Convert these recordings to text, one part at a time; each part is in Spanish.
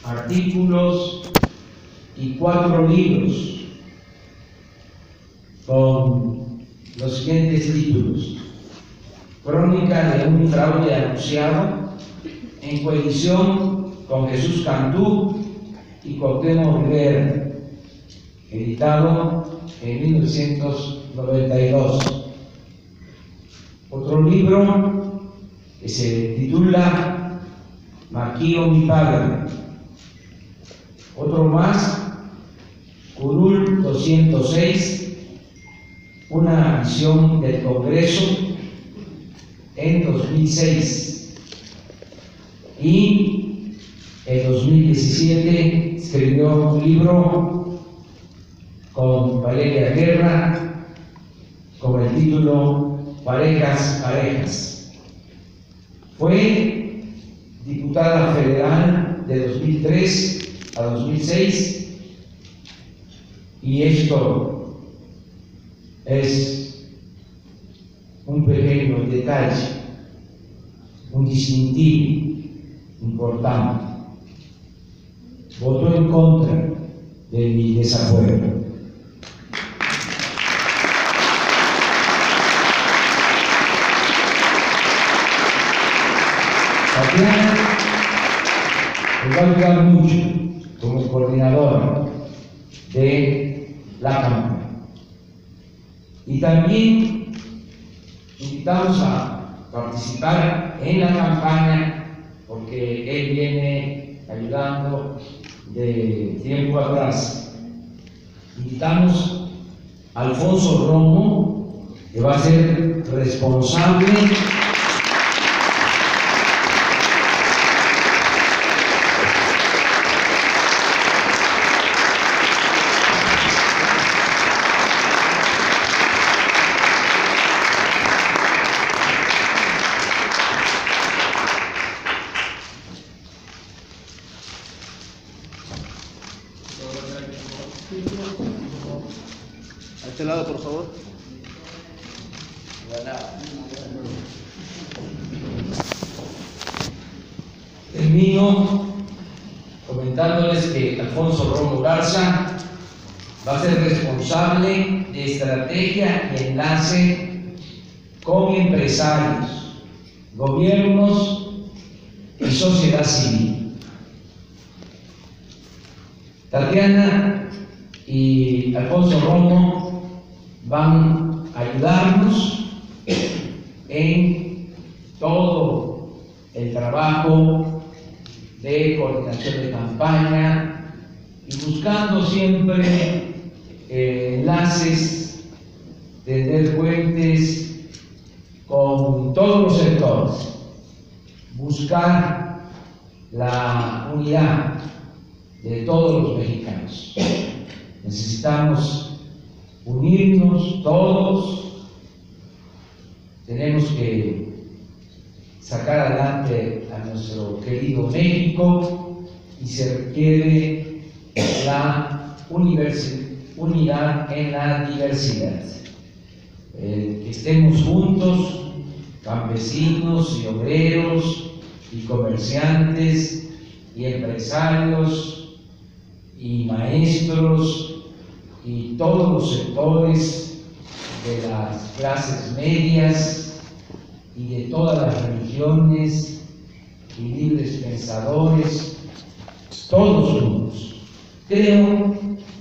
artículos y 4 libros con los siguientes títulos: Crónica de un fraude anunciado, en coedición con Jesús Cantú y Cuauhtémoc Rivera, editado en 1992. Otro libro que se titula Maquío mi padre. Otro más, Curul 206, una visión del Congreso, en 2006. Y en 2017 escribió un libro con Valeria Guerra con el título Parejas, Parejas. Fue diputada federal de 2003 a 2006, y esto es un pequeño detalle, un distintivo importante. Votó en contra de mi desafuero. Tatiana nos va a ayudar mucho como coordinadora de la campaña. Y también invitamos a participar en la campaña, porque él viene ayudando de tiempo atrás. Invitamos a Alfonso Romo, que va a ser responsable a este lado, por favor. Termino comentándoles que Alfonso Romo Garza va a ser responsable de estrategia y enlace con empresarios, gobiernos y sociedad civil. Tatiana y Alfonso Romo van a ayudarnos en todo el trabajo de coordinación de campaña y buscando siempre enlaces, tender puentes con todos los sectores, buscar la unidad de todos los mexicanos. Necesitamos unirnos todos, tenemos que sacar adelante a nuestro querido México, y se requiere la unidad en la diversidad. Que estemos juntos, campesinos y obreros y comerciantes y empresarios y maestros y todos los sectores de las clases medias y de todas las religiones y libres pensadores, todos juntos. Creo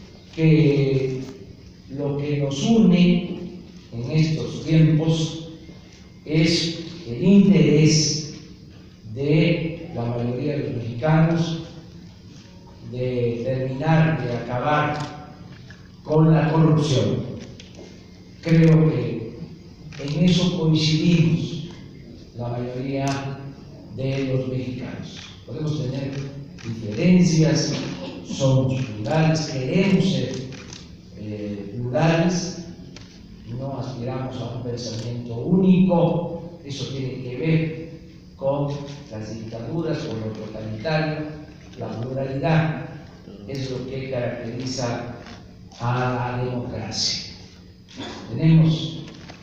que lo que nos une en estos tiempos es el interés de la mayoría de los mexicanos de terminar, de acabar con la corrupción. Creo que en eso coincidimos la mayoría de los mexicanos. Podemos tener diferencias, somos plurales, queremos ser plurales, no aspiramos a un pensamiento único. Eso tiene que ver con las dictaduras, con lo totalitario. La pluralidad es lo que caracteriza a la democracia. Tenemos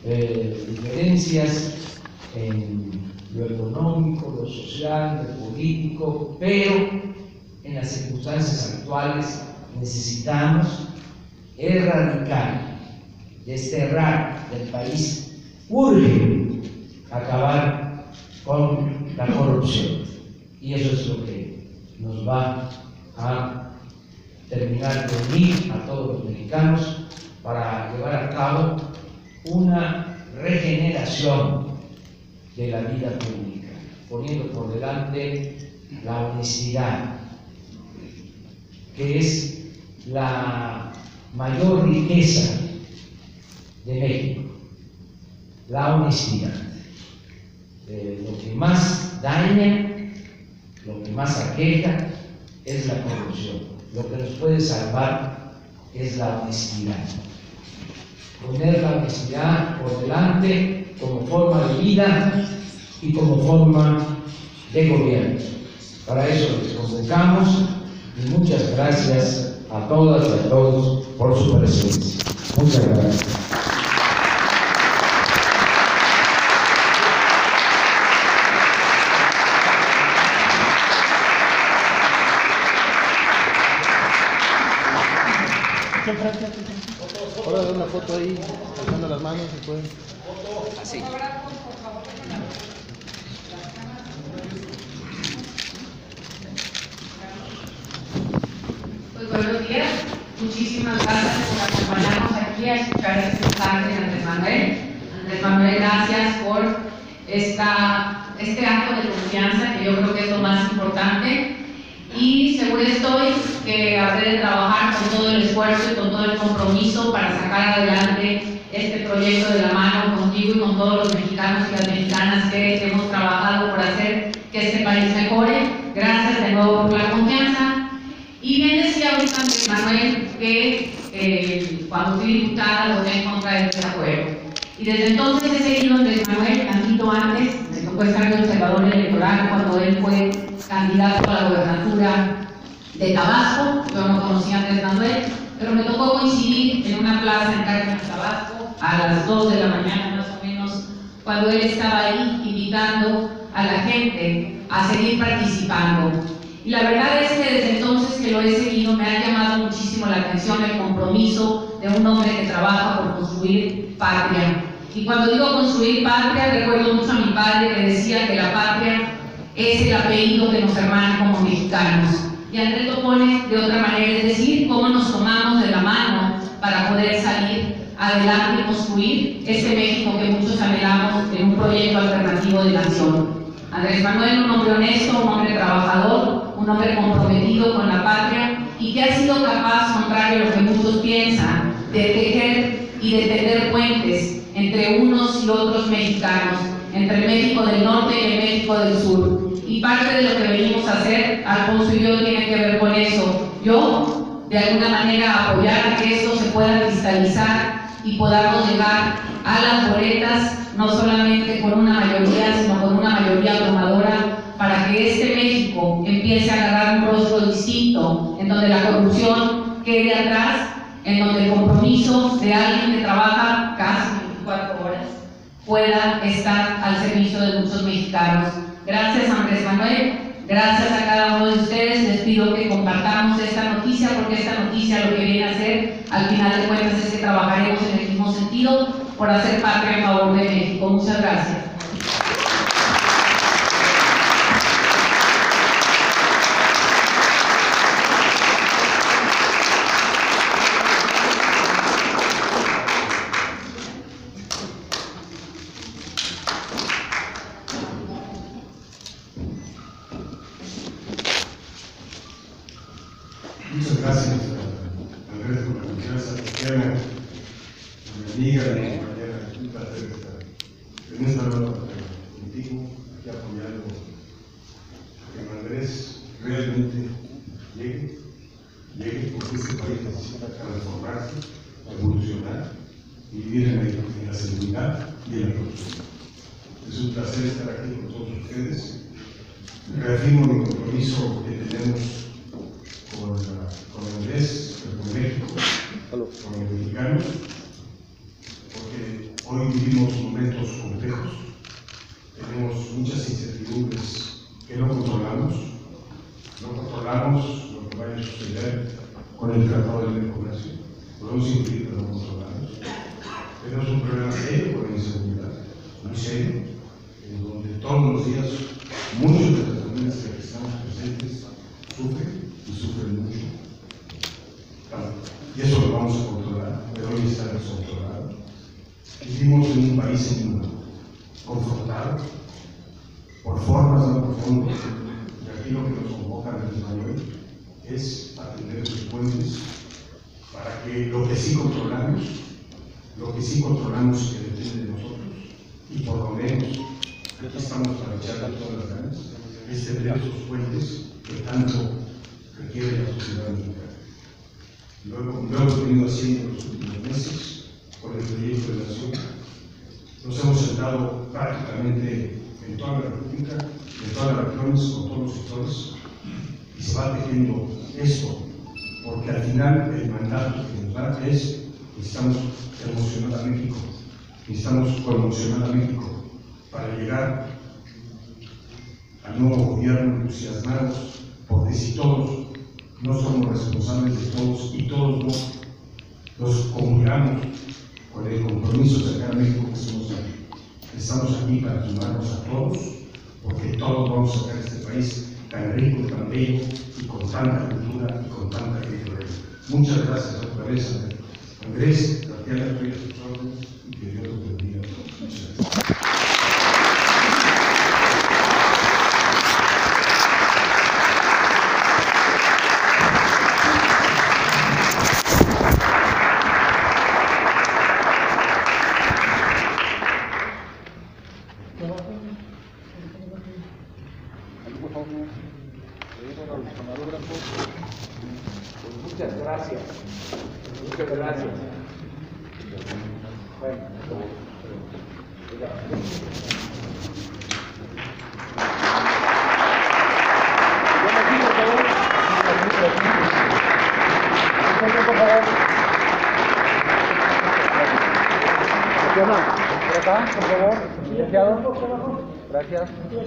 diferencias en lo económico, lo social, lo político, pero en las circunstancias actuales necesitamos erradicar, desterrar del país. Urge acabar con la corrupción, y eso es lo que nos va a terminar de unir a todos los mexicanos para llevar a cabo una regeneración de la vida pública, poniendo por delante la honestidad, que es la mayor riqueza de México, la honestidad. Lo que más daña, lo que más aqueja es la corrupción. Lo que nos puede salvar es la honestidad. Poner la honestidad por delante como forma de vida y como forma de gobierno. Para eso les convocamos y muchas gracias a todas y a todos por su presencia. Muchas gracias. Ahora dar una foto ahí, alzando las manos, si pueden. Así. Pues buenos días, muchísimas gracias por acompañarnos aquí a escuchar este mensaje de Andrés Manuel. Andrés Manuel, gracias por este acto de confianza, que yo creo que es lo más importante. Y seguro estoy que habré de trabajar con todo el esfuerzo y con todo el compromiso para sacar adelante este proyecto de la mano contigo y con todos los mexicanos y las mexicanas que hemos trabajado por hacer que este país mejore. Gracias de nuevo por la confianza. Y bien decía ahorita Andrés Manuel que cuando fui diputada voté en contra del desacuerdo. Y desde entonces he seguido a Andrés Manuel, tantito antes, me tocó estar de observador electoral cuando él fue candidato a la gobernatura de Tabasco. Yo no conocía a Andrés Manuel, pero me tocó coincidir en una plaza en Cárdenas, Tabasco, a las 2 de la mañana más o menos, cuando él estaba ahí invitando a la gente a seguir participando. Y la verdad es que desde entonces que lo he seguido me ha llamado muchísimo la atención el compromiso de un hombre que trabaja por construir patria. Y cuando digo construir patria, recuerdo mucho a mi padre que decía que la patria es el apellido que nos hermana como mexicanos. Y Andrés lo pone de otra manera, es decir, cómo nos tomamos de la mano para poder salir adelante y construir este México que muchos anhelamos en un proyecto alternativo de nación. Andrés Manuel, un hombre honesto, un hombre trabajador, un hombre comprometido con la patria y que ha sido capaz, contrario a lo que muchos piensan, de tejer y de tender puentes entre unos y otros mexicanos, entre el México del Norte y el México del Sur. Y parte de lo que venimos a hacer, Alfonso y yo, tiene que ver con eso. Yo, de alguna manera, apoyar que esto se pueda cristalizar y podamos llegar a las boletas, no solamente con una mayoría, sino con una mayoría abrumadora, para que este México empiece a agarrar un rostro distinto, en donde la corrupción quede atrás, en donde el compromiso de alguien que trabaja casi 24 horas pueda estar al servicio de muchos mexicanos. Gracias, Andrés Manuel, gracias a cada uno de ustedes. Les pido que compartamos esta noticia, porque esta noticia lo que viene a hacer, al final de cuentas, es que trabajaremos en el mismo sentido por hacer patria en favor de México. Muchas gracias. Muchas gracias, Andrés, por la confianza que mi amiga, mi compañera, un placer estar en esta nueva contigo, aquí apoyando a que Andrés realmente llegue, porque este país necesita transformarse, evolucionar y vivir en la seguridad y en la producción. Es un placer estar aquí con todos ustedes. Reafirmo mi compromiso que tenemos con Andrés, con México, con los mexicanos, porque hoy vivimos momentos complejos, tenemos muchas incertidumbres que no controlamos suceder con el Tratado de Libre Comercio. Podemos impedir que no controlamos. Tenemos un problema serio con la inseguridad, muy serio, en donde todos los días muchas de las familias que estamos presentes sufren y sufren mucho. Claro, y eso lo vamos a controlar, pero hoy está descontrolado. Vivimos en un país confrontado por formas, no por fondos, y aquí lo que nos convoca en español es atender esos puentes para que lo que sí controlamos que depende de nosotros, y por lo menos aquí estamos para echarle todas las ganas, es tener esos puentes que tanto requiere la sociedad mexicana. Lo hemos venido haciendo en los últimos meses con el proyecto de nación. Nos hemos sentado prácticamente en toda la República, en todas las regiones, con todos los sectores, y se va tejiendo esto, porque al final el mandato que nos da es: necesitamos emocionar a México, necesitamos conmocionar a México para llegar al nuevo gobierno entusiasmados, porque si todos no somos responsables de todos y todos no nos comunicamos con el compromiso de sacar a México que somos aquí. Estamos aquí para sumarnos a todos, porque todos vamos a sacar este país tan rico, tan bello, y con tanta cultura y con tanta cultura. Muchas gracias otra vez, Andrés, Tatiana, estoy a sus órdenes, y que Dios los bendiga a todos. Muchas gracias. Muchas gracias. Muchas gracias. Bueno, Por acá, por favor, licenciado. Gracias.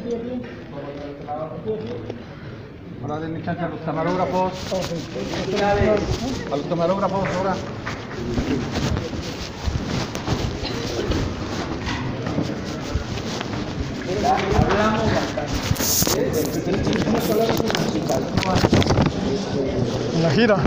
Ahora denle chance a los camarógrafos. A los camarógrafos ahora. hablamos bastante. En la gira.